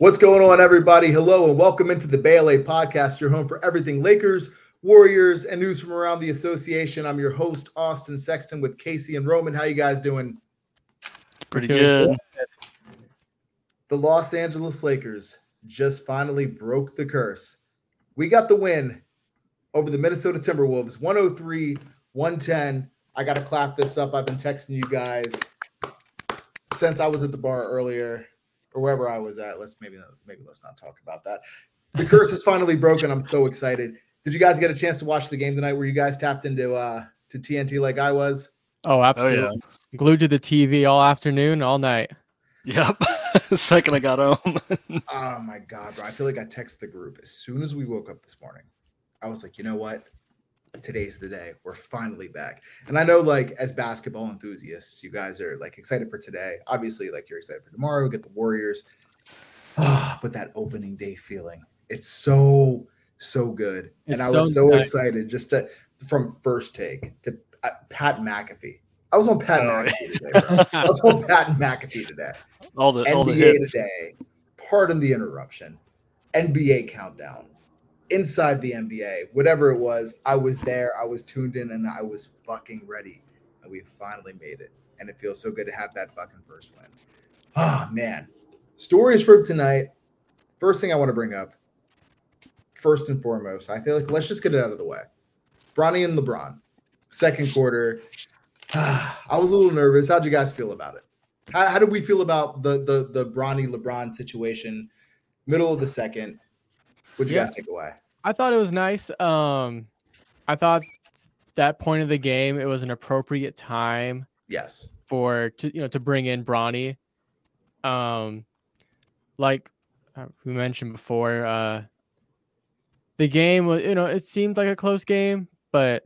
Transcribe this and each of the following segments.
What's going on, everybody? Hello, and welcome into the BLA Podcast, your home for everything Lakers, Warriors, and news from around the association. I'm your host, Austin Sexton, with Casey and Roman. How you guys doing? Pretty good. The Los Angeles Lakers just finally broke the curse. We got the win over the Minnesota Timberwolves, 103-110. I got to clap this up. I've been texting you guys since I was at the bar earlier, or wherever I was at. Let's not talk about that. The curse is finally broken. I'm so excited. Did you guys get a chance to watch the game tonight? Were you guys tapped into to TNT like I was? Oh, absolutely. Oh, yeah. Glued to the TV all afternoon, all night. Yep. The second I got home. Oh my God, bro. I feel like I texted the group as soon as we woke up this morning. I was like, you know what? Today's the day. We're finally back. And I know, like, as basketball enthusiasts, you guys are like excited for today. Obviously, like, you're excited for tomorrow. We get the Warriors. But that opening day feeling, it's so good. It's and I was so nice. excited from first take to Pat McAfee. I was on Pat McAfee today, bro. I was on Pat McAfee today. all the NBA hits. today. Pardon the interruption. NBA countdown. Inside the NBA, whatever it was, I was there, I was tuned in, and I was fucking ready. And we finally made it. And it feels so good to have that fucking first win. Oh, man. Stories for tonight. First thing I want to bring up, first and foremost, I feel like let's just get it out of the way. Bronny and LeBron, second quarter. I was a little nervous. How'd you guys feel about it? How did we feel about the Bronny-LeBron situation, middle of the second? What'd you guys take away? I thought it was nice. I thought that point of the game, it was an appropriate time. Yes. To bring in Bronny. Like we mentioned before, the game was, it seemed like a close game, but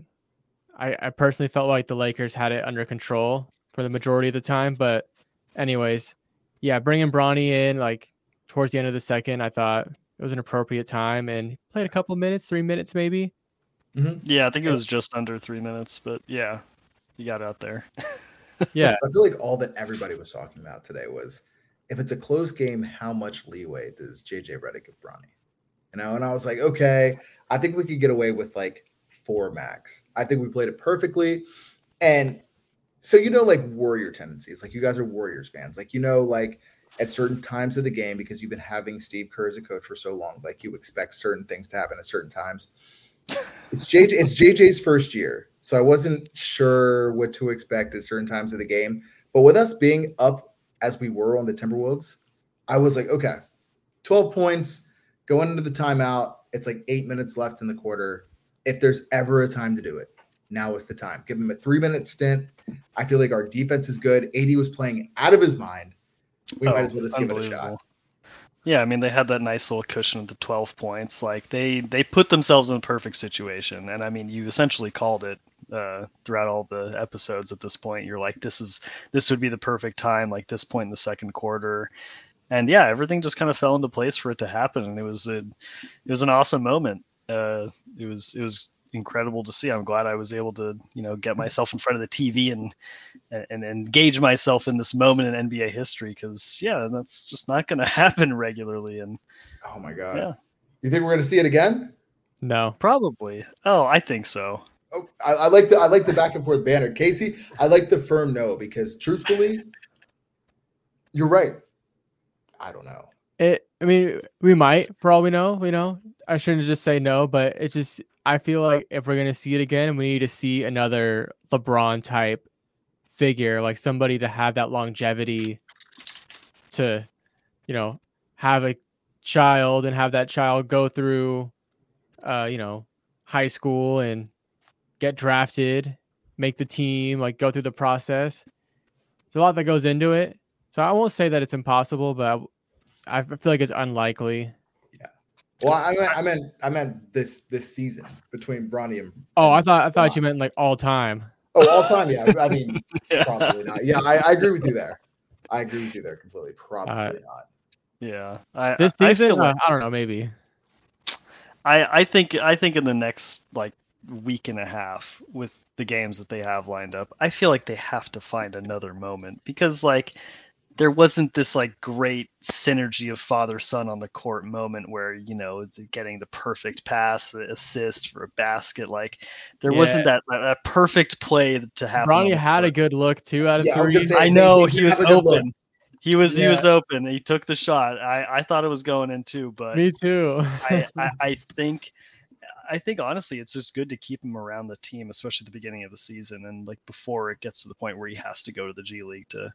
I personally felt like the Lakers had it under control for the majority of the time. But anyways, yeah, bringing Bronny in like towards the end of the second, I thought it was an appropriate time, and played a couple minutes, 3 minutes maybe. Mm-hmm. Yeah, I think it was just under 3 minutes, but yeah, you got out there. Yeah. I feel like all that everybody was talking about today was, if it's a close game, how much leeway does JJ Redick give Bronny? And I was like, okay, I think we could get away with like 4 max. I think we played it perfectly. And so, like Warrior tendencies, like you guys are Warriors fans, like, like at certain times of the game, because you've been having Steve Kerr as a coach for so long, like you expect certain things to happen at certain times. It's JJ's first year, so I wasn't sure what to expect at certain times of the game. But with us being up as we were on the Timberwolves, I was like, okay, 12 points going into the timeout. It's like 8 minutes left in the quarter. If there's ever a time to do it, now is the time. Give him a 3-minute stint. I feel like our defense is good. AD was playing out of his mind. We might as well just give it a shot. Yeah, I mean, they had that nice little cushion of the 12 points. Like they put themselves in a perfect situation. And I mean, you essentially called it throughout all the episodes at this point. You're like, this would be the perfect time, like this point in the second quarter. And yeah, everything just kind of fell into place for it to happen. And it was an awesome moment. It was incredible to see. I'm glad I was able to, get myself in front of the TV and engage myself in this moment in NBA history, because that's just not going to happen regularly. And oh my God, yeah, you think we're going to see it again? No, probably. Oh, I think so. Oh, I like the back and forth banner, Casey. I like the firm no, because truthfully, you're right. I don't know. I mean, we might, for all we know. I shouldn't just say no, but it's just, I feel like if we're going to see it again, we need to see another LeBron type figure, like somebody to have that longevity to, have a child and have that child go through, high school and get drafted, make the team, like go through the process. There's a lot that goes into it. So I won't say that it's impossible, but I feel like it's unlikely. Yeah. Well, I meant this season between Bronny and. Oh, I thought you meant like all time. Oh, all time. Yeah. I mean, Yeah. Probably not. Yeah, I agree with you there. I agree with you there completely. Probably not. Yeah. This season, I don't know, maybe. I think in the next like week and a half with the games that they have lined up, I feel like they have to find another moment, because like there wasn't this like great synergy of father-son on the court moment where, you know, getting the perfect pass, the assist for a basket. Like there wasn't that perfect play to happen. Bronny had a good look too out of Yeah, I was gonna three. say, I know they he did was have a good look. open. He was open. He took the shot. I thought it was going in too, but Me too. I think honestly, it's just good to keep him around the team, especially at the beginning of the season and like before it gets to the point where he has to go to the G League to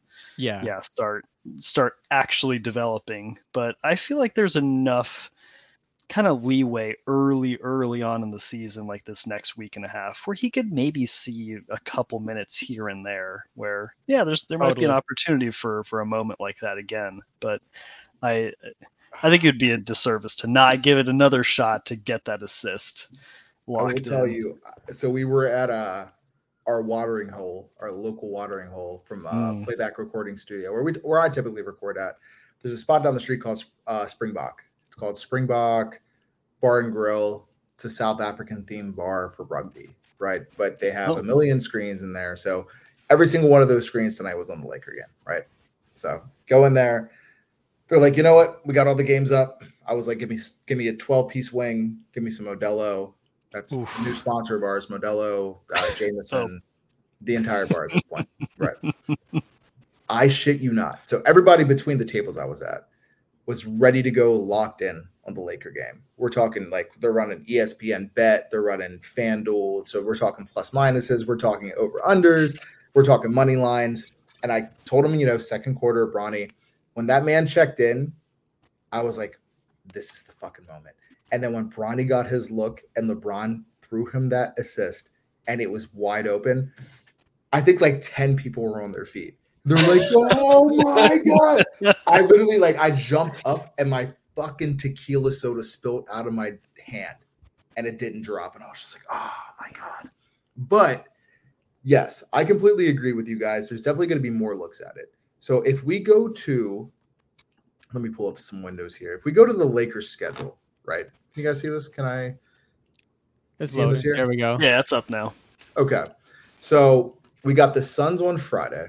start actually developing. But I feel like there's enough kind of leeway early on in the season, like this next week and a half, where he could maybe see a couple minutes here and there where there might be an opportunity for a moment like that again. But I think it would be a disservice to not give it another shot to get that assist locked I will tell you. So we were at our watering hole, our local watering hole from Playback Recording Studio, where I typically record at. There's a spot down the street called Springbok. It's called Springbok Bar and Grill. It's a South African themed bar for rugby, right? But they have a million screens in there. So every single one of those screens tonight was on the Laker game, right? So go in there. They're like, you know what? We got all the games up. I was like, give me a 12-piece wing. Give me some Modelo. That's the new sponsor of ours, Modelo, Jameson, the entire bar at this point. Right. I shit you not. So everybody between the tables I was at was ready to go locked in on the Laker game. We're talking like they're running ESPN Bet. They're running FanDuel. So we're talking plus minuses. We're talking over-unders. We're talking money lines. And I told him, second quarter, Bronny, when that man checked in, I was like, this is the fucking moment. And then when Bronny got his look and LeBron threw him that assist and it was wide open, I think like 10 people were on their feet. They're like, oh my God. I literally I jumped up and my fucking tequila soda spilled out of my hand and it didn't drop. And I was just like, oh my God. But yes, I completely agree with you guys. There's definitely going to be more looks at it. So if we go to, let me pull up some windows here. If we go to the Lakers schedule, right? Can you guys see this? Can I? It's loaded. This here? There we go. Yeah, it's up now. Okay. So we got the Suns on Friday.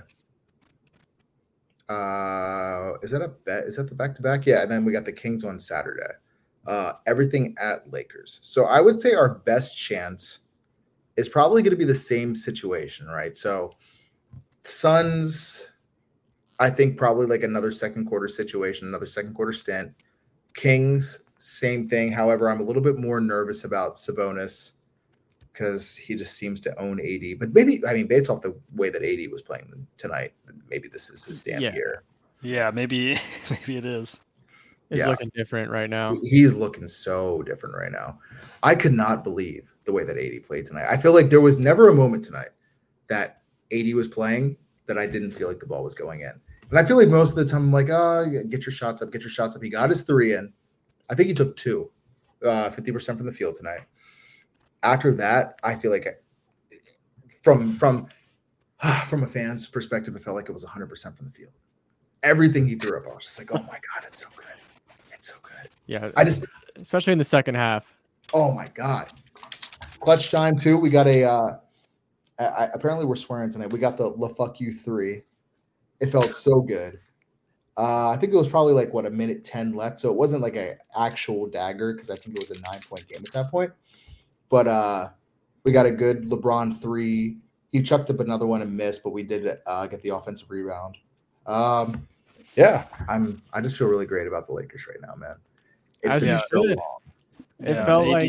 Is that a bet? Is that the back-to-back? Yeah, and then we got the Kings on Saturday. Everything at Lakers. So I would say our best chance is probably going to be the same situation, right? So Suns, I think probably like another second quarter situation, another second quarter stint. Kings, same thing. However, I'm a little bit more nervous about Sabonis because he just seems to own AD. But based off the way that AD was playing tonight, maybe this is his damn year. Yeah, maybe it is. He's looking different right now. He's looking so different right now. I could not believe the way that AD played tonight. I feel like there was never a moment tonight that AD was playing that I didn't feel like the ball was going in. And I feel like most of the time I'm like, get your shots up. He got his 3 in. I think he took 2, 50% from the field tonight. After that, I feel like from a fan's perspective, it felt like it was 100% from the field. Everything he threw up, I was just like, oh my God, it's so good. It's so good. Yeah. Especially in the second half. Oh my God. Clutch time too. We got apparently we're swearing tonight. We got the La Fuck You 3. It felt so good. I think it was probably like a minute 10 left. So it wasn't like an actual dagger because I think it was a 9-point game at that point. But we got a good LeBron 3. He chucked up another one and missed, but we did get the offensive rebound. Yeah, I just feel really great about the Lakers right now, man. It's been so long. It felt like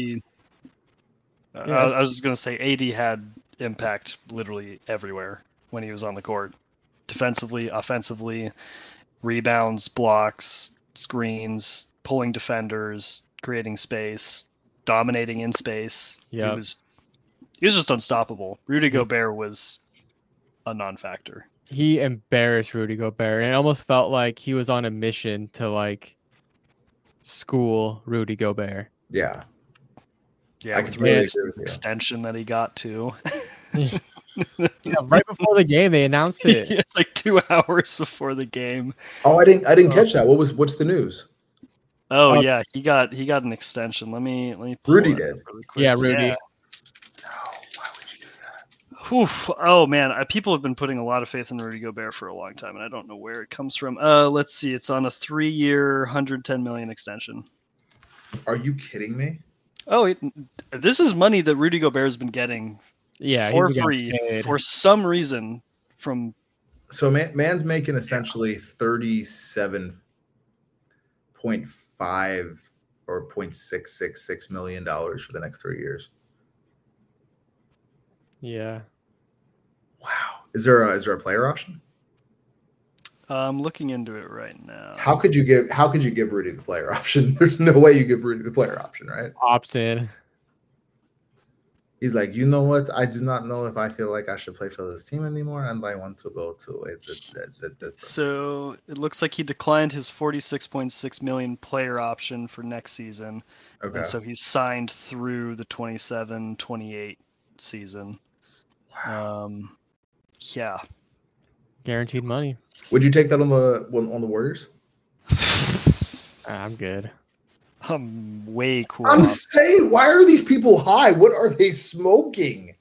I was just gonna say AD had impact literally everywhere when he was on the court. Defensively, offensively, rebounds, blocks, screens, pulling defenders, creating space, dominating in space. Yeah. He was just unstoppable. Rudy Gobert was a non-factor. He embarrassed Rudy Gobert, and it almost felt like he was on a mission to school Rudy Gobert. Yeah. Yeah, with his extension that he got too. Yeah, right before the game they announced it. It's like 2 hours before the game. Oh, I didn't catch that. What's the news? Oh yeah, he got an extension. Let me pull Rudy it did. up really quick. Yeah, Rudy. No, why would you do that? Oof. Oh man, people have been putting a lot of faith in Rudy Gobert for a long time, and I don't know where it comes from. Let's see. It's on a 3-year, $110 million extension. Are you kidding me? Oh, this is money that Rudy Gobert has been getting for free for some reason from. So man's making essentially 37.5 or $0.666 million for the next 3 years. Yeah. Wow. Is there a player option? I'm looking into it right now. How could you give Rudy the player option? There's no way you give Rudy the player option, right? Opts in. He's like, you know what? I do not know if I feel like I should play for this team anymore, and I want to go to. Is it so it looks like he declined his $46.6 million player option for next season. Okay. And so he's signed through the 27-28 season. Wow. Yeah. Guaranteed money. Would you take that on the Warriors? I'm good. I'm way cool. I'm saying, why are these people high? What are they smoking?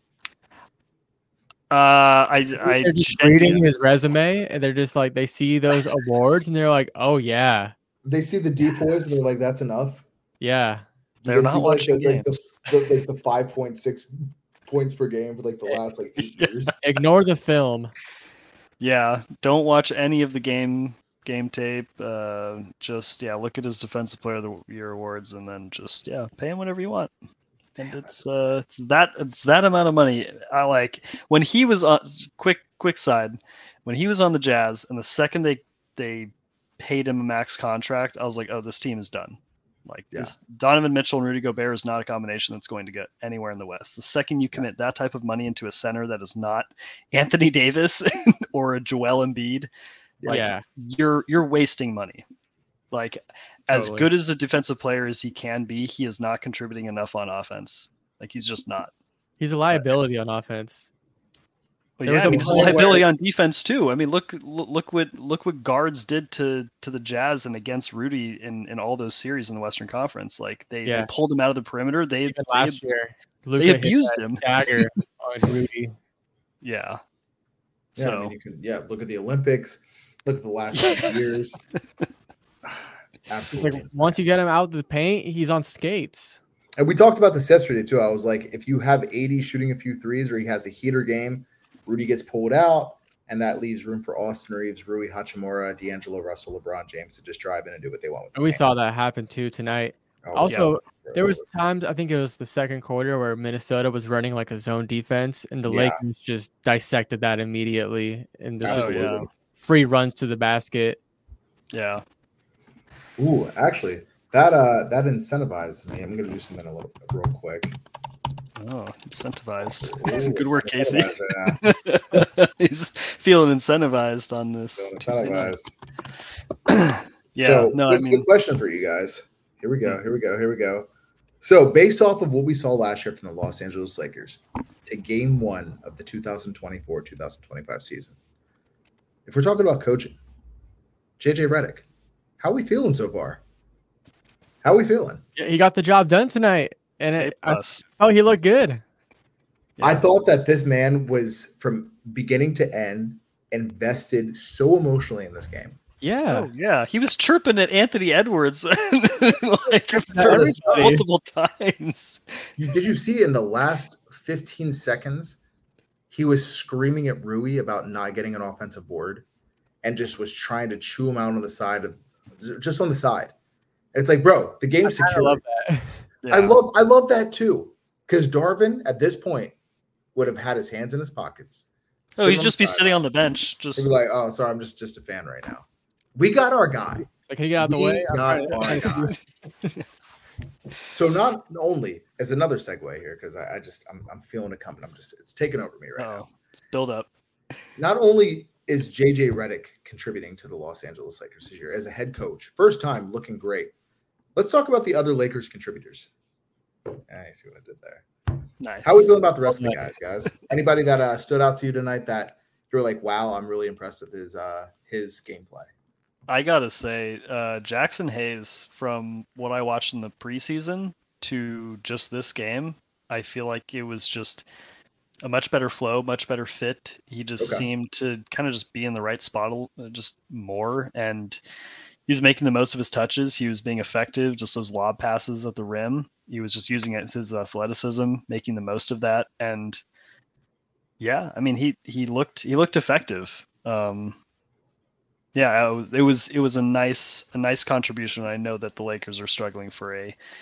They're just reading his resume, and they're just like, they see those awards, and they're like, oh yeah. They see the depoys, and they're like, that's enough. Yeah. They're not watching games. The 5.6 points per game for like the last 8 years. Ignore the film. Yeah, don't watch any of the game tape. Just look at his defensive player of the year awards, and then just pay him whatever you want. And it's that amount of money. I like when he was on quick side when he was on the Jazz, and the second they paid him a max contract, I was like, oh, this team is done. Like this Donovan Mitchell and Rudy Gobert is not a combination that's going to get anywhere in the West. The second you commit that type of money into a center that is not Anthony Davis or a Joel Embiid, you're wasting money. Like as good as a defensive player as he can be, he is not contributing enough on offense. Like he's just not. He's a liability on offense. But he's a liability on defense too. I mean, look what guards did to the Jazz and against Rudy in all those series in the Western Conference. Like they pulled him out of the perimeter. Last year, Luka they abused him. Dagger on Rudy. Yeah. So I mean, you can look at the Olympics. Look at the last 5 years. Absolutely. Like, once you get him out of the paint, he's on skates. And we talked about this yesterday too. I was like, if you have 80 shooting a few threes, or he has a heater game, Rudy gets pulled out, and that leaves room for Austin Reeves, Rui Hachimura, D'Angelo Russell, LeBron James to just drive in and do what they want. And we saw that happen too tonight. There was times, I think it was the second quarter, where Minnesota was running like a zone defense, and the Lakers just dissected that immediately, and just free runs to the basket. Yeah. Ooh, actually, that incentivizes me. I'm gonna do something real quick. Oh, incentivized. Ooh, good work, Casey. He's feeling incentivized on this. Incentivized. Good question for you guys. Here we go. So, based off of what we saw last year from the Los Angeles Lakers to Game 1 of the 2024-2025 season, if we're talking about coaching, JJ Redick, how are we feeling so far? How are we feeling? Yeah, he got the job done tonight. And he looked good. Yeah. I thought that this man was, from beginning to end, invested so emotionally in this game. Yeah. Oh, yeah. He was chirping at Anthony Edwards multiple times. Did you see in the last 15 seconds, he was screaming at Rui about not getting an offensive board and just was trying to chew him out on the side just on the side. And it's like, bro, the game's secure. I love that. Yeah. I love that too, because Darvin at this point would have had his hands in his pockets. Oh, he'd just be sitting on the bench. He'd be like, "Oh, sorry, I'm just a fan right now." We got our guy. Can you get out the way? Our guy. So not only as another segue here, because I'm feeling it coming. It's taking over me right now. Build up. Not only is JJ Redick contributing to the Los Angeles Lakers this year as a head coach, first time looking great. Let's talk about the other Lakers contributors. I see what I did there. Nice. How are we feeling about the rest of the guys? Anybody that stood out to you tonight that you're like, wow, I'm really impressed with his gameplay? I gotta say, Jackson Hayes, from what I watched in the preseason to just this game, I feel like it was just a much better flow, much better fit. He just Okay. seemed to kind of just be in the right spot just more, and he's making the most of his touches. He was being effective, just those lob passes at the rim. He was just using it as his athleticism, making the most of that. And yeah, I mean, he looked effective. Yeah, it was a nice contribution. I know that the Lakers are struggling for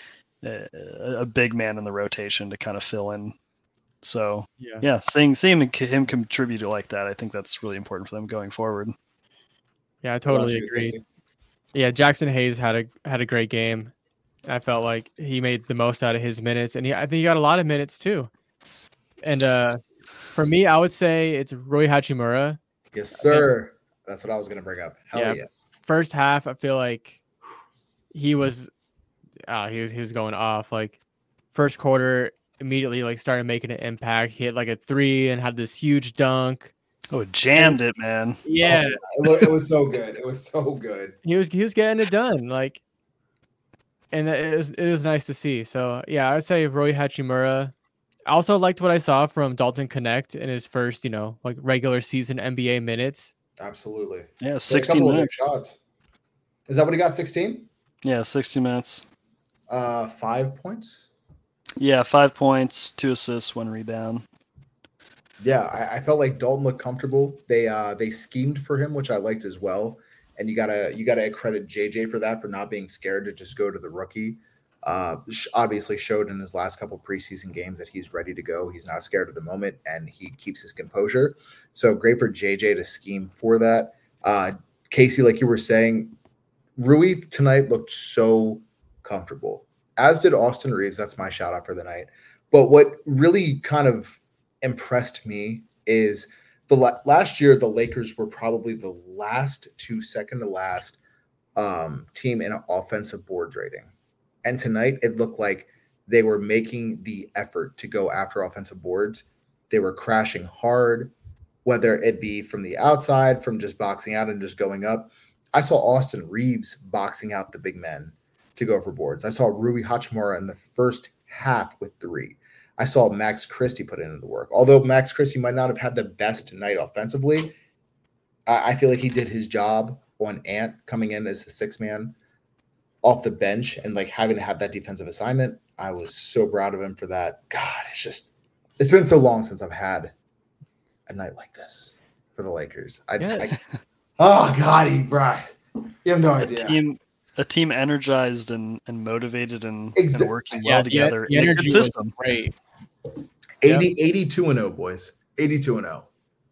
a big man in the rotation to kind of fill in. So yeah, seeing him contribute like that, I think that's really important for them going forward. Yeah, I totally agree. Yeah, Jackson Hayes had a great game. I felt like he made the most out of his minutes, and I think he got a lot of minutes too. And for me, I would say it's Rui Hachimura. Yes, sir. That's what I was gonna bring up. Hell yeah. First half, I feel like he was going off. Like first quarter, immediately like started making an impact. He hit like a 3 and had this huge dunk. Oh, jammed it, man. Yeah, it was so good. It was so good. He was getting it done, like, and it was nice to see. So yeah, I would say Rui Hachimura. I also liked what I saw from Dalton Connect in his first, like regular season NBA minutes. Absolutely. Yeah, 16 minutes. Shots. Is that what he got? 16? Yeah, 60 minutes. 5 points. Yeah, 5 points, 2 assists, 1 rebound. Yeah, I felt like Dalton looked comfortable. They schemed for him, which I liked as well. And you gotta credit JJ for that, for not being scared to just go to the rookie. Obviously showed in his last couple preseason games that he's ready to go. He's not scared of the moment, and he keeps his composure. So great for JJ to scheme for that. Casey, like you were saying, Rui tonight looked so comfortable, as did Austin Reeves. That's my shout out for the night. But what really kind of impressed me is last year the Lakers were probably the second to last team in offensive boards rating. And tonight it looked like they were making the effort to go after offensive boards. They were crashing hard, whether it be from the outside, from just boxing out and just going up. I saw Austin Reeves boxing out the big men to go for boards. I saw Rui Hachimura in the first half with 3. I saw Max Christie put in the work. Although Max Christie might not have had the best night offensively, I feel like he did his job on Ant coming in as the 6th man off the bench and like having to have that defensive assignment. I was so proud of him for that. God, it's been so long since I've had a night like this for the Lakers. Oh God, Bryce, you have no idea. A team energized and motivated and working well together. The energy was great. 82-0, boys. 82-0.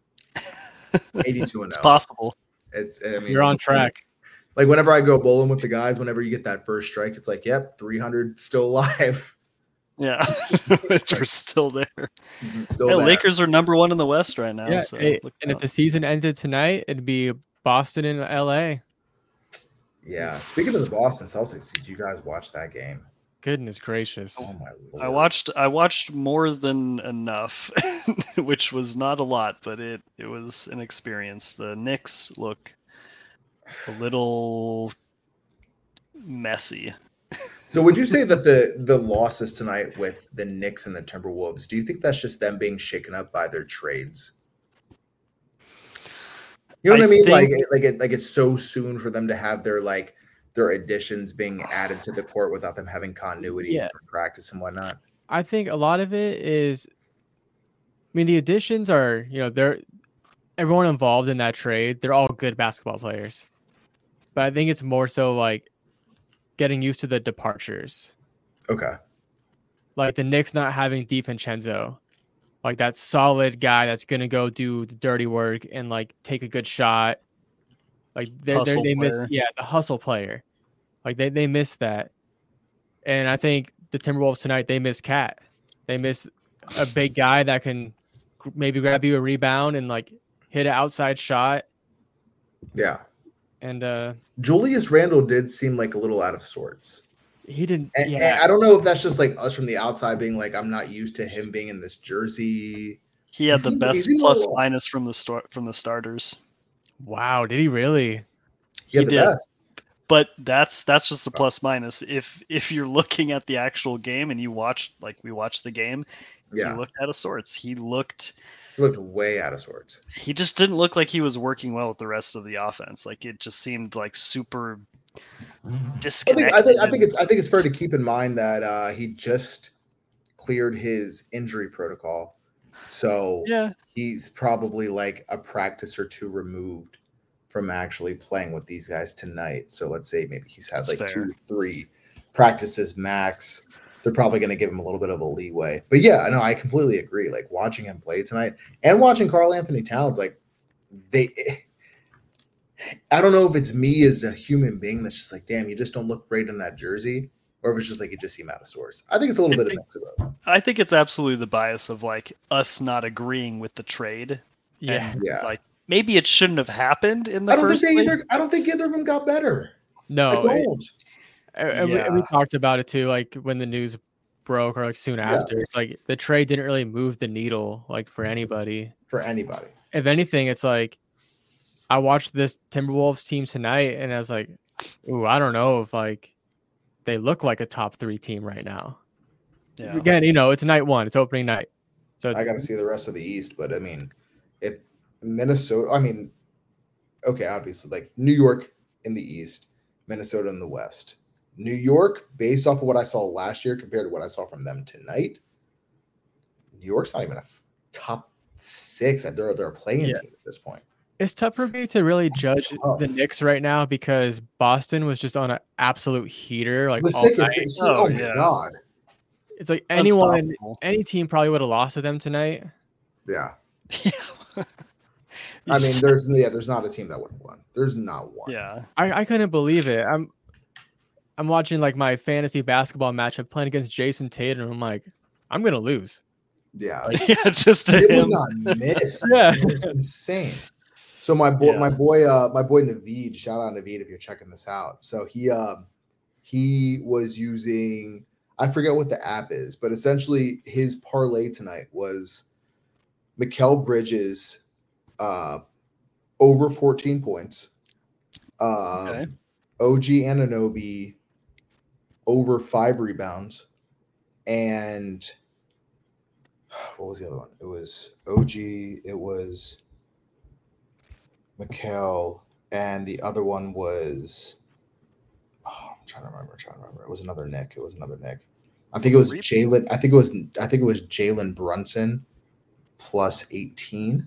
82-0. It's possible. You're on track. Like whenever I go bowling with the guys, whenever you get that first strike, it's like, yep, 300 still alive. Yeah, we're still there. Still there. Lakers are number 1 in the West right now. Yeah, so and if the season ended tonight, it'd be Boston and LA. Yeah. Speaking of the Boston Celtics, did you guys watch that game? Goodness gracious! Oh my Lord. I watched more than enough, which was not a lot, but it was an experience. The Knicks look a little messy. So would you say that the losses tonight with the Knicks and the Timberwolves, do you think that's just them being shaken up by their trades? You know what I mean? Like it's so soon for them to have their additions being added to the court without them having continuity for practice and whatnot. I think a lot of it is, the additions are, everyone involved in that trade, they're all good basketball players. But I think it's more so like getting used to the departures. Okay. Like the Knicks not having DiVincenzo, like that solid guy that's gonna go do the dirty work and like take a good shot. Like they miss the hustle player. Like they miss that. And I think the Timberwolves tonight, they miss Cat. They miss a big guy that can maybe grab you a rebound and like hit an outside shot. Yeah. And Julius Randle did seem like a little out of sorts. He didn't. And I don't know if that's just like us from the outside being like, I'm not used to him being in this jersey. He had the best plus minus from the starters. Wow, did he really? He did. But that's just the plus minus. If you're looking at the actual game and we watched the game, he looked out of sorts. He looked way out of sorts. He just didn't look like he was working well with the rest of the offense. Like it just seemed like super disconnected. I think it's fair to keep in mind that he just cleared his injury protocol, so he's probably like a practice or two removed from actually playing with these guys tonight. So let's say maybe he's had 2-3 practices max. They're probably going to give him a little bit of a leeway. But yeah, no, I completely agree. Like watching him play tonight and watching Karl Anthony Towns, like I don't know if it's me as a human being that's just like, damn, you just don't look great in that jersey, or if it's just like you just seem out of sorts. I think it's a little bit of a mix of both. I think it's absolutely the bias of like us not agreeing with the trade. Yeah. Like maybe it shouldn't have happened in the first place. I don't think either of them got better. No, I don't. And we talked about it too, like when the news broke or like soon after. It's like the trade didn't really move the needle like for anybody. If anything, it's like I watched this Timberwolves team tonight and I was like, ooh, I don't know if like they look like a top 3 team right now. Yeah. Again, it's night 1, it's opening night. So I got to see the rest of the East, but I mean, if Minnesota, okay, obviously like New York in the East, Minnesota in the West. New York, based off of what I saw last year compared to what I saw from them tonight, New York's not even a top 6. They're a playing team at this point. It's tough for me to really judge the Knicks right now because Boston was just on an absolute heater. Like oh my god! It's like any team probably would have lost to them tonight. Yeah. I mean, there's not a team that would have won. There's not one. Yeah. I couldn't believe it. I'm watching like my fantasy basketball match. I'm playing against Jason Tatum. I'm like, I'm gonna lose. Yeah. Just to him. Would not miss. Yeah. It was insane. So my boy Naveed, shout out Naveed if you're checking this out. So he was using, I forget what the app is, but essentially his parlay tonight was Mikal Bridges over 14 points. OG Anunoby over 5 rebounds, and what was the other one? It was OG, it was Mikal, and the other one was I'm trying to remember. It was another Nick. I think it was Jalen. I think it was Jalen Brunson plus 18.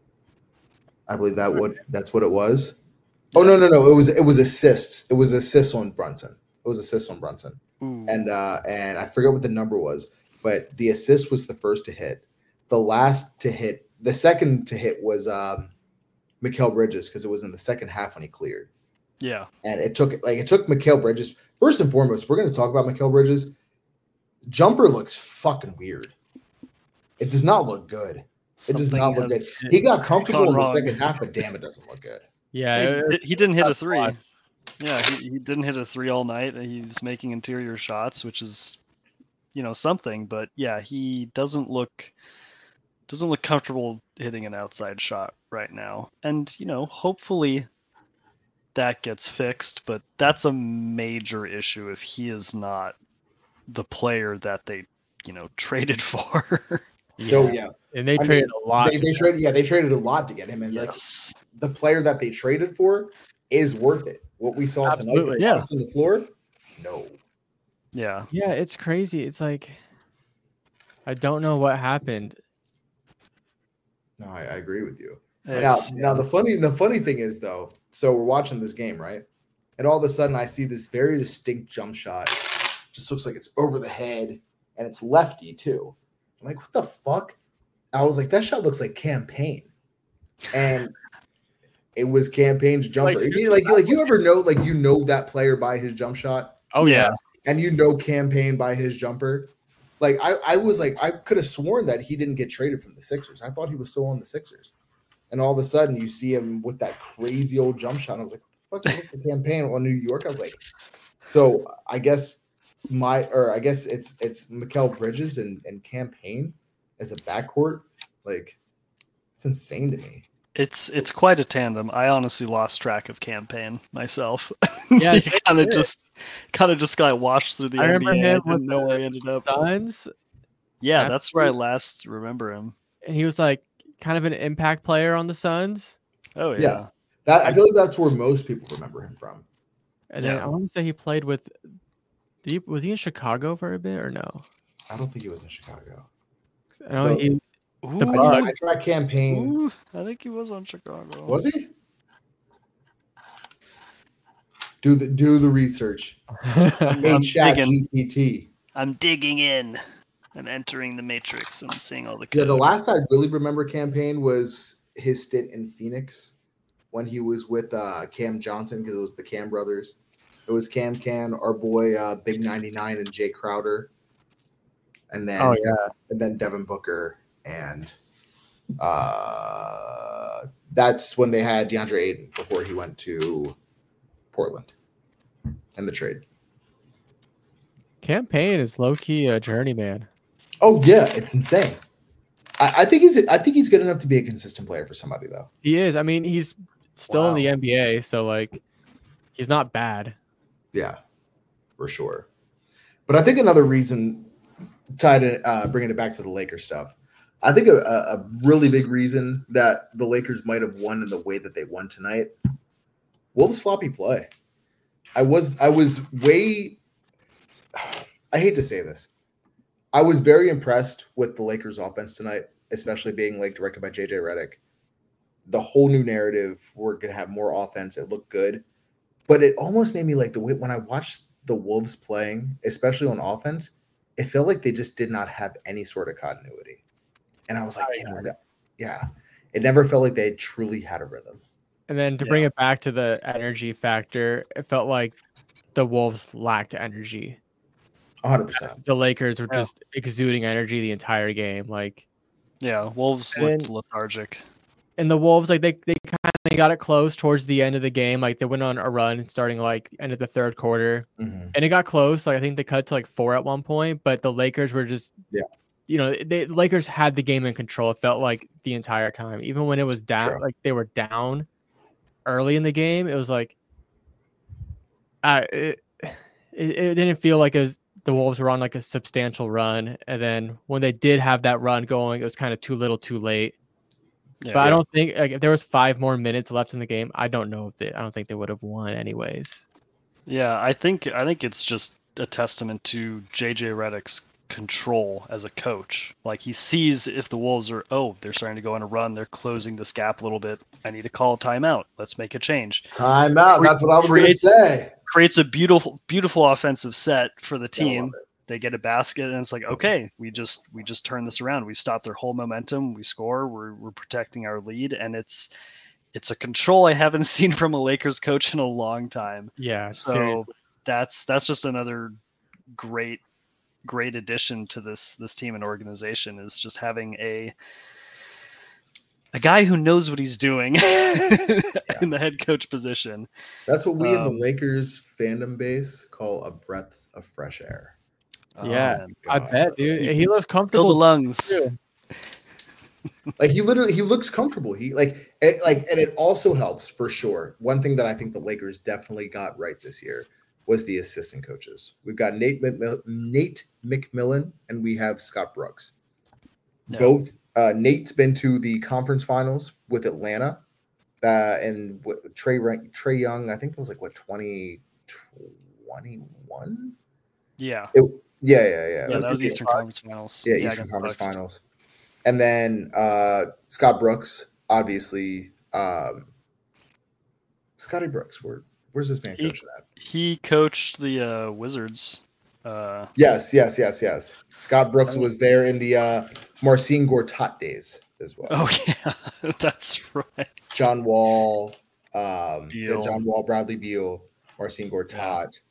I believe that's what it was. Oh no! It was assists. It was assists on Brunson. Ooh. And I forget what the number was, but the assist was the first to hit. The second to hit was Mikal Bridges because it was in the second half when he cleared. Yeah. And it took Mikal Bridges. First and foremost, we're going to talk about Mikal Bridges. Jumper looks fucking weird. It does not look good. It does not look good. He got comfortable in the second half, but damn, it doesn't look good. Yeah. He didn't hit a 3. Yeah, he didn't hit a 3 all night. He was making interior shots, which is, something. But yeah, he doesn't look comfortable hitting an outside shot right now. And, hopefully that gets fixed. But that's a major issue if he is not the player that they, traded for. Yeah. And they traded a lot. They traded a lot to get him. And yes. The player that they traded for is worth it. What we saw tonight on the floor, no. Yeah. Yeah, it's crazy. It's like I don't know what happened. No, I agree with you. Now the funny thing is though, so we're watching this game, right? And all of a sudden I see this very distinct jump shot. Just looks like it's over the head and it's lefty too. I'm like, what the fuck? I was like, that shot looks like Campaign. And it was Campaign's jumper. Like you ever know, that player by his jump shot? Oh yeah. And Campaign by his jumper. Like I was like, I could have sworn that he didn't get traded from the Sixers. I thought he was still on the Sixers. And all of a sudden you see him with that crazy old jump shot. And I was like, what the fuck's the Campaign on New York? I was like, so I guess it's Mikal Bridges and Campaign as a backcourt. Like, it's insane to me. It's quite a tandem. I honestly lost track of campaign myself. Yeah, He kind of just got washed through the I remember NBA. I him with didn't know where he the ended up. Suns, Yeah, after that's where I last remember him. and he was like kind of an impact player on the Suns. Oh Yeah. yeah. That I feel like that's where most people remember him from. And then Yeah. I want to say he played with. Was he in Chicago for a bit or no? I don't think he was in Chicago. I know The- The Ooh, Bucks. I tried campaign. ooh, I think he was on Chicago. Was he? Do the research. Hey, I'm Chat digging. GPT. I'm digging in. I'm entering the matrix. I'm seeing all the Yeah, code. the last I really remember campaign was his stint in Phoenix when he was with Cam Johnson, because it was the Cam brothers. It was Cam Can, our boy Big 99, and Jay Crowder, and then Oh yeah, and then Devin Booker, and that's when they had DeAndre Ayton before he went to Portland in the trade. campaign is low key a journeyman. Oh yeah, it's insane. I think he's good enough to be a consistent player for somebody though. He is. I mean, he's still in the Wow. NBA, so like, he's not bad. Yeah, for sure. But I think another reason, tied to bringing it back to the Lakers stuff, I think a really big reason that the Lakers might have won in the way that they won tonight, the sloppy play. I was way. I hate to say this. I was very impressed with the Lakers offense tonight, especially being like directed by JJ Redick. The whole new narrative, we're gonna have more offense. It looked good, but it almost made me like the way when I watched the Wolves playing, especially on offense, it felt like they just did not have any sort of continuity. And I was like, yeah, it never felt like they truly had a rhythm. And then to bring it back to the energy factor, it felt like the Wolves lacked energy. 100%. The Lakers were just exuding energy the entire game. Like, yeah, Wolves looked lethargic. And the Wolves, like they kind of got it close towards the end of the game. Like they went on a run starting like end of the third quarter, and it got close. Like I think they cut to like 4 at one point, but the Lakers were just the Lakers had the game in control. It felt like the entire time, even when it was down, like they were down early in the game. It was like it didn't feel like it was. The Wolves were on like a substantial run, and then when they did have that run going, it was kind of too little, too late. Yeah, but I don't think like if there was 5 more minutes left in the game, I don't think they would have won anyways. Yeah, I think it's just a testament to JJ Redick's control as a coach. Like he sees if the Wolves are they're starting to go on a run, they're closing this gap a little bit. I need to call a timeout. Let's make a change. Timeout. That's what I was going to say. Creates a beautiful offensive set for the team. They get a basket, and it's like, okay, we just turn this around. We stop their whole momentum. We score. We're protecting our lead, and it's a control I haven't seen from a Lakers coach in a long time. Yeah, so seriously. that's just another great addition to this team and organization, is just having a guy who knows what he's doing in the head coach position. That's what we in the Lakers fandom base call a breath of fresh air. Yeah, I bet, dude. He looks comfortable. Fill the lungs. Too. Like he looks comfortable. He and it also helps for sure. One thing that I think the Lakers definitely got right this year was the assistant coaches. We've got Nate McMillan and we have Scott Brooks. No. Both Nate's been to the conference finals with Atlanta, and Trey Young. I think it was like 2021. Yeah. Yeah. That was Eastern Conference Finals. Yeah, Eastern Conference Finals. And then Scott Brooks, obviously. Scotty Brooks, where's this man coaching at? He coached the Wizards. Yes. Scott Brooks was there in the Marcin Gortat days as well. Oh, yeah, that's right. John Wall, Bradley Beal, Marcin Gortat.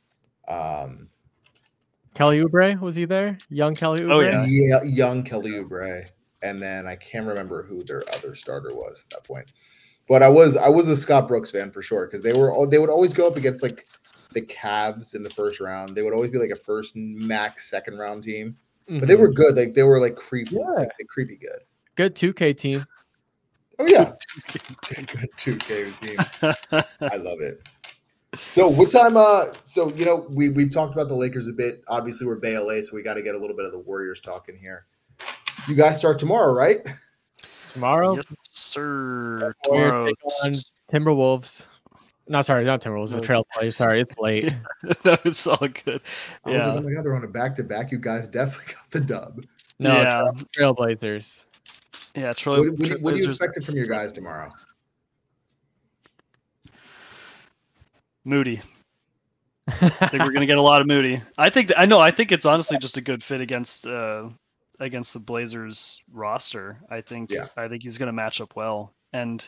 Kelly Oubre, was he there? Young Kelly Oubre? Oh, yeah. Yeah, young Kelly Oubre. And then I can't remember who their other starter was at that point. But I was a Scott Brooks fan for sure, because they would always go up against like the Cavs in the first round. They would always be like a first max second round team. But they were good. Like they were like creepy. Yeah. Creepy good. Good 2K team. Oh yeah, good 2K team. I love it. So what time? So we've talked about the Lakers a bit. Obviously, we're Bay LA, so we got to get a little bit of the Warriors talking here. You guys start tomorrow, right? Tomorrow, Yes, sir. Warriors Tomorrow. take on Timberwolves. No, sorry, not Timberwolves. The Trailblazers. Sorry, it's late. No, it's all good. I was like, oh my god, they're on a back-to-back. You guys definitely got the dub. No, Yeah. Trailblazers. Yeah, What are you expecting from your guys tomorrow? Moody. I think we're gonna get a lot of Moody. I think it's honestly just a good fit against the Blazers roster. I think he's gonna match up well. And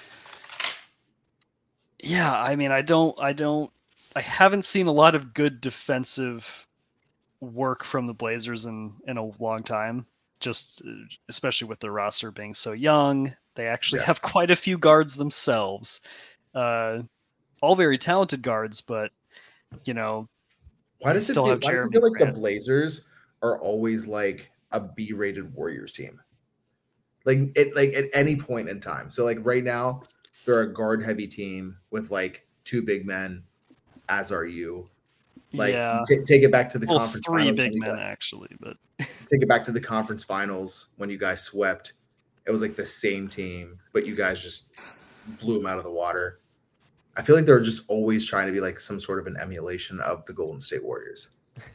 yeah, I mean, I haven't seen a lot of good defensive work from the Blazers in a long time. Just especially with the roster being so young, they actually have quite a few guards themselves. All very talented guards, but why does it feel like the Blazers are always like a B-rated Warriors team? Like at any point in time. So like right now, they're a guard-heavy team with like two big men, as are you. Like take it back to the conference. Three big men actually, but take it back to the conference finals when you guys swept. It was like the same team, but you guys just blew them out of the water. I feel like they're just always trying to be like some sort of an emulation of the Golden State Warriors.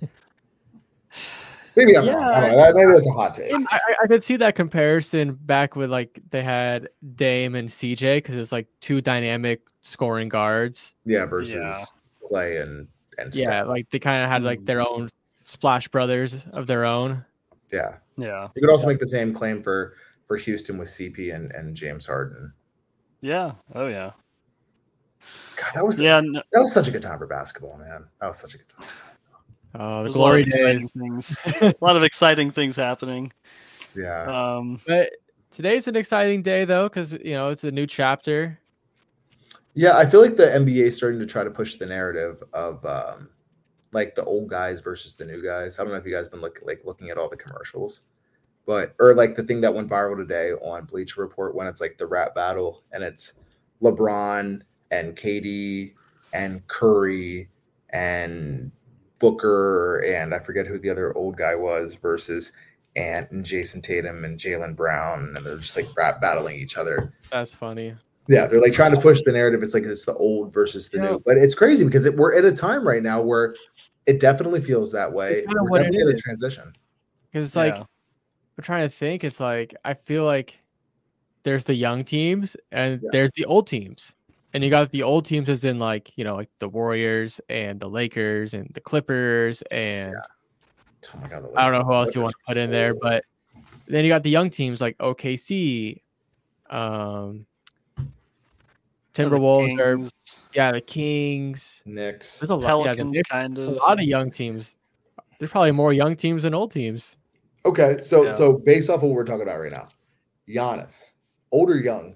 Maybe I'm wrong. I don't know. Maybe that's a hot take. I could see that comparison back with like they had Dame and CJ because it was like two dynamic scoring guards. Yeah, versus Clay and Steph. Like they kind of had like their own Splash Brothers of their own. Yeah. Yeah. You could also make the same claim for Houston with CP and James Harden. Yeah. Oh yeah. God, that was such a good time for basketball, man. That was such a good time. Oh, the glory days. A lot of exciting things happening. Yeah. But today's an exciting day though, because it's a new chapter. Yeah, I feel like the NBA is starting to try to push the narrative of like the old guys versus the new guys. I don't know if you guys have been looking at all the commercials, or like the thing that went viral today on Bleacher Report when it's like the rap battle and it's LeBron and KD and Curry and Booker and I forget who the other old guy was versus Ant and Jason Tatum and Jaylen Brown, and they're just like rap battling each other. That's funny. Yeah, they're like trying to push the narrative. It's like it's the old versus the new, but it's crazy because we're at a time right now where it definitely feels that way. We're definitely in a transition. Because it's like we're trying to think. It's like I feel like there's the young teams and there's the old teams. And you got the old teams as in like the Warriors and the Lakers and the Clippers and oh my God, I don't know who else you want to put in there, but then you got the young teams like OKC, Timberwolves the Kings, Knicks. There's a lot, Pelicans, a lot of young teams. There's probably more young teams than old teams. Okay, so based off of what we're talking about right now, Giannis, old or young?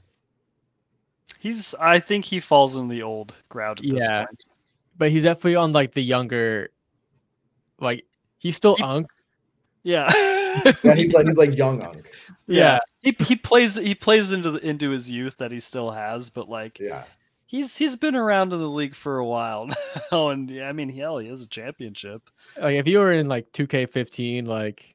I think he falls in the old crowd at this point. But he's definitely on like the younger, like he's still Unk. Yeah. Yeah, he's like young Unk. Yeah. He plays into his youth that he still has, but like he's been around in the league for a while now, and I mean he has a championship. Like if you were in like 2K15, like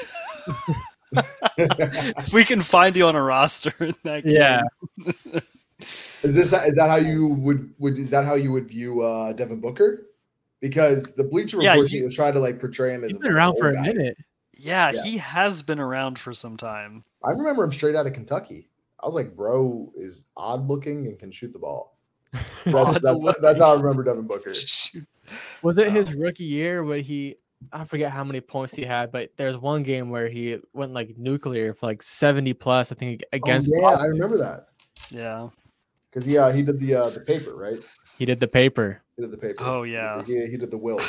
if we can find you on a roster in that game. Is that how you would view Devin Booker? Because the Bleacher Report was trying to like portray him as he's been around for a minute. Yeah, he has been around for some time. I remember him straight out of Kentucky. I was like, bro is odd looking and can shoot the ball. That's how I remember Devin Booker. Was it his rookie year where I forget how many points he had, but there's one game where he went like nuclear for like 70 plus, I think, against I remember that. Yeah. Because he did the paper, right? He did the paper. Oh yeah. He did the will.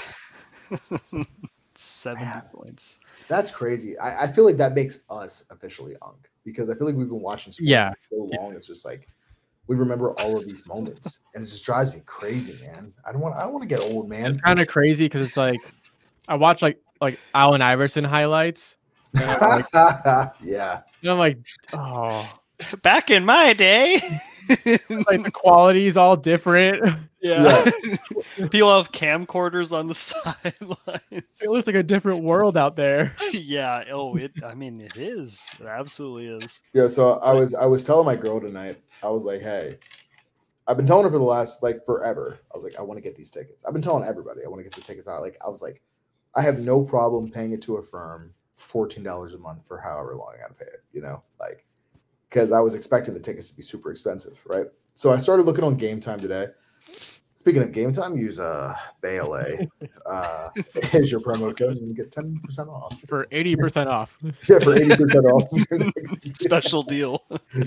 70 points. That's crazy. I feel like that makes us officially Unk because I feel like we've been watching sports for so long. It's just like we remember all of these moments, and it just drives me crazy, man. I don't want to get old, man. It's kind of crazy because it's like I watch like Allen Iverson highlights. And I'm like, yeah. And I'm like, oh. Back in my day. Like the quality is all different. Yeah. People have camcorders on the sidelines. It looks like a different world out there. Yeah. Oh, it is. It absolutely is. Yeah, so I was telling my girl tonight, I was like, hey, I've been telling her for the last like forever. I was like, I want to get these tickets. I've been telling everybody I want to get the tickets out. Like, I was like, I have no problem paying it to a firm $14 a month for however long I gotta pay it, like, because I was expecting the tickets to be super expensive, right? So I started looking on Game Time today. Speaking of Game Time, use BayLA as your promo code and you get 10% off. For 80% off. Yeah, for 80% off. Special deal.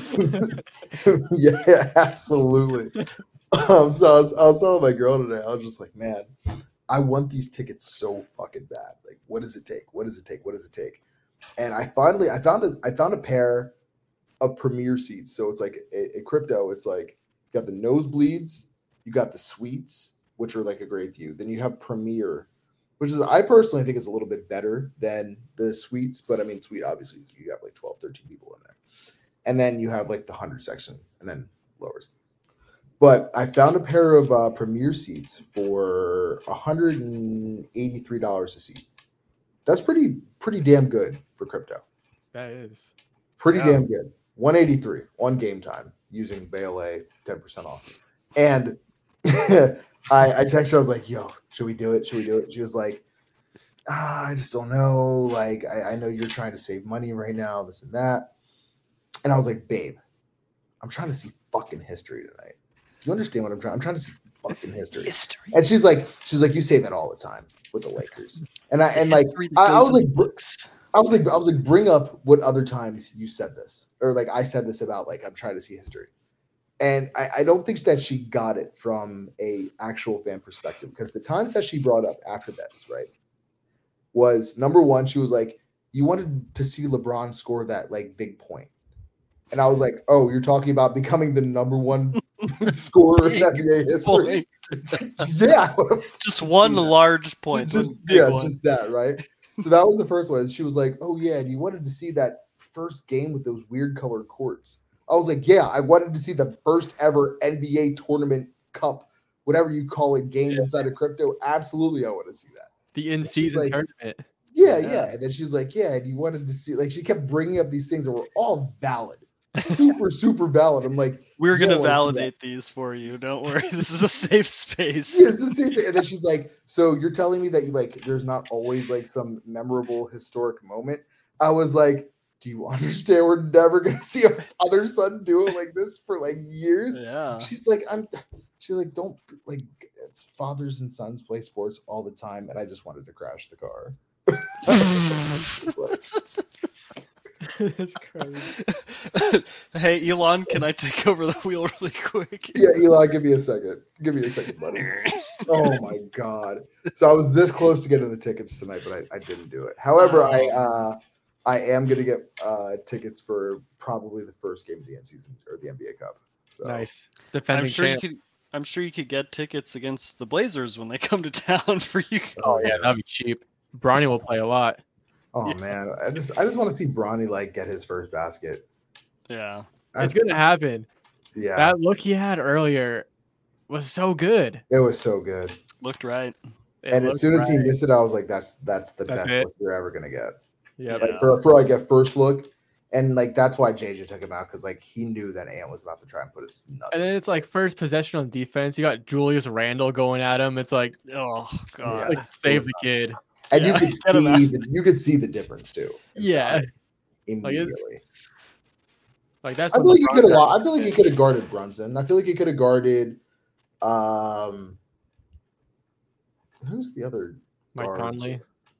Yeah, absolutely. So I was telling my girl today, I was just like, man, I want these tickets so fucking bad. Like, what does it take? What does it take? What does it take? And I found a pair of premier seats. So it's like a crypto. It's like you got the nosebleeds, you got the suites, which are like a great view. Then you have premier, which is, I personally think is a little bit better than the suites. But I mean, suite obviously you have like 12, 13 people in there. And then you have like the 100 section and then lowers. But I found a pair of premier seats for $183 a seat. That's pretty damn good for crypto. That is pretty damn good. 183 on Game Time using BayLA 10% off. And I texted her, I was like, yo, should we do it? Should we do it? She was like, I just don't know. Like, I know you're trying to save money right now, this and that. And I was like, babe, I'm trying to see fucking history tonight. Do you understand what I'm trying? I'm trying to see fucking history. And she's like, you say that all the time with the Lakers. And I was like, bring up what other times you said this, or like I said this about like I'm trying to see history. And I don't think that she got it from a actual fan perspective, because the times that she brought up after this, right, was number one, she was like, you wanted to see LeBron score that like big point. And I was like, oh, you're talking about becoming the number one scorer in NBA history? Yeah. Just one large point. Just that, right? So that was the first one. She was like, oh, yeah, and you wanted to see that first game with those weird colored courts. I was like, yeah, I wanted to see the first ever NBA tournament cup, whatever you call it, game inside of crypto. Absolutely, I want to see that. The in-season tournament. Yeah. And then she's like, yeah, and you wanted to see, like, she kept bringing up these things that were all valid. Super valid. I'm like, we're gonna validate these for you. Don't worry. This is a safe space. Yeah, it's a safe space. And then she's like, so you're telling me that you like there's not always like some memorable historic moment? I was like, do you understand we're never gonna see a father-son duo like this for like years? Yeah. She's like, don't like, it's fathers and sons play sports all the time, and I just wanted to crash the car. That's crazy. Hey, Elon, can I take over the wheel really quick? Yeah, Elon, give me a second, buddy. Oh my god! So I was this close to getting the tickets tonight, but I didn't do it. However, I am gonna get tickets for probably the first game of the end season or the NBA Cup. So. Nice, defending champs. I'm sure you could get tickets against the Blazers when they come to town for you. Oh yeah, that'd be cheap. Bronny will play a lot. Oh man, I just want to see Bronny like get his first basket. Yeah, it's gonna happen. Yeah, that look he had earlier was so good. It was so good. Looked right. And as soon as he missed it, I was like, "That's the best look you're ever gonna get." Yeah, like for like a first look, and like that's why JJ took him out, because like he knew that Ant was about to try and put his nuts. And then it's like first possession on defense. You got Julius Randle going at him. It's like, oh god, like, save the kid. And you could see the difference too. Yeah, immediately. Like that's. I feel like he could have. I feel like he could have guarded Brunson. I feel like he could have guarded. Who's the other? Mike Conley.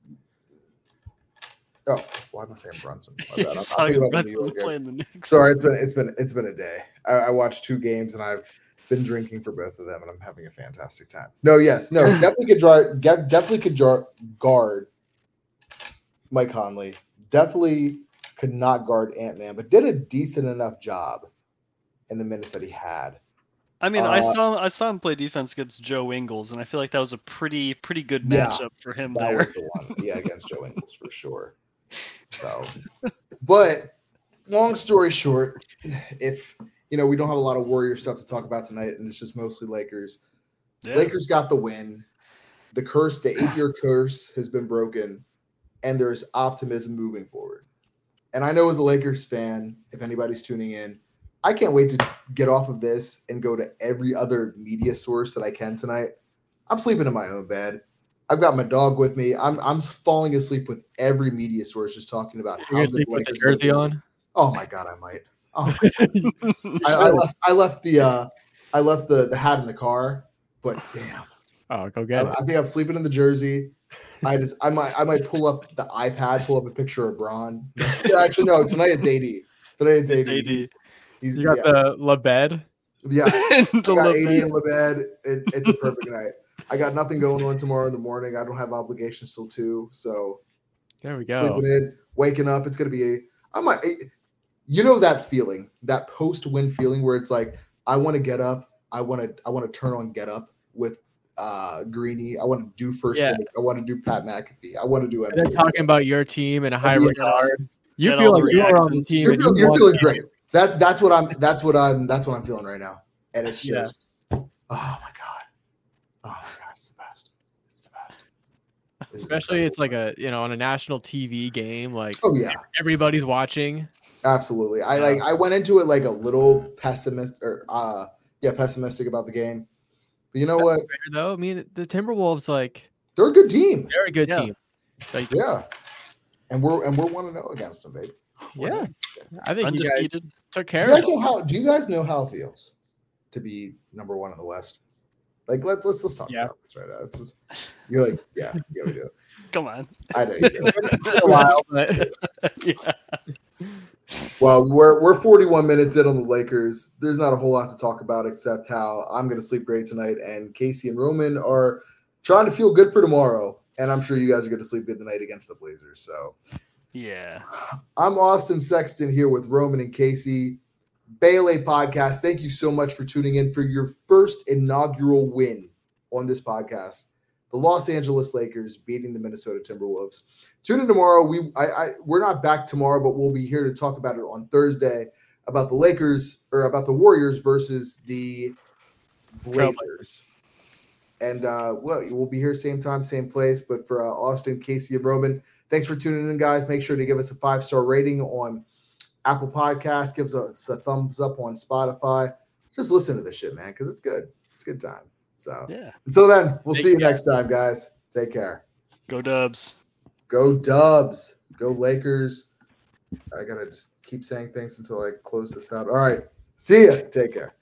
Oh, why am I saying Brunson? My bad. Playing the Knicks. Sorry, it's been a day. I watched 2 games and I've been drinking for both of them, and I'm having a fantastic time. Definitely could guard Mike Conley. Definitely could not guard Ant-Man, but did a decent enough job in the minutes that he had. I mean, I saw him play defense against Joe Ingles, and I feel like that was a pretty good matchup for him. That was the one, against Joe Ingles for sure. So, but long story short, if we don't have a lot of Warrior stuff to talk about tonight, and it's just mostly Lakers. Yeah. Lakers got the win. The 8-year curse has been broken, and there's optimism moving forward. And I know as a Lakers fan, if anybody's tuning in, I can't wait to get off of this and go to every other media source that I can tonight. I'm sleeping in my own bed. I've got my dog with me. I'm falling asleep with every media source just talking about how You're the sleep with the Lakers jersey are. on. Oh my god, I might. Oh my God. I left the hat in the car, but damn. Oh, go get it. I think I'm sleeping in the jersey. I might pull up the iPad, pull up a picture of Braun. Actually, no. Tonight it's AD. Tonight it's AD. You got the LeBed. Yeah, I got LeBed. AD in the bed. It's a perfect night. I got nothing going on tomorrow in the morning. I don't have obligations till 2, so There we go. sleeping in, waking up. It's gonna be that feeling, that post-win feeling where it's like I want to get up. I want to turn on Get Up with Greeny. I want to do first take. I want to do Pat McAfee. I want to do And they're talking about your team in a high Yeah. regard. You Get feel all the like you are on the reactions. team. You're, and feel- you you're won feeling the great. That's what I'm feeling right now. And it's Yeah. just oh my god, it's the best. It's the best. This is Especially it's like incredible. on a national TV game, like Oh yeah, everybody's watching. absolutely. I went into it like a little pessimistic about the game. But you know what? Fair, though, I mean, the Timberwolves, like, They're a good team. they're a good Yeah. team. Like, Yeah. And we're 1-0 against them, baby. yeah, I think you guys Undefeated. took Do care you of guys it. know do you guys know how it feels to be number 1 in the West? Like let's talk Yeah. about this right now. It's just you're like, yeah, we do. Come on. I know you do. For a while, but Yeah. Well, we're 41 minutes in on the Lakers. There's not a whole lot to talk about except how I'm going to sleep great tonight, and Casey and Roman are trying to feel good for tomorrow, and I'm sure you guys are going to sleep good tonight against the Blazers. So Yeah. I'm Austin Sexton here with Roman and Casey. Baylor Podcast. Thank you so much for tuning in for your first inaugural win on this podcast. The Los Angeles Lakers beating the Minnesota Timberwolves. Tune in tomorrow. We're not back tomorrow, but we'll be here to talk about it on Thursday about the Lakers or about the Warriors versus the Blazers. And we'll be here same time, same place. But for Austin, Casey, and Roman, thanks for tuning in, guys. Make sure to give us a 5-star rating on Apple Podcasts. Give us a thumbs up on Spotify. Just listen to this shit, man, because it's good. It's a good time. So Yeah. until then, we'll Take see you care. next time, guys. Take care. Go Dubs. Go Dubs. Go Lakers. I got to just keep saying things until I close this out. All right. See ya. Take care.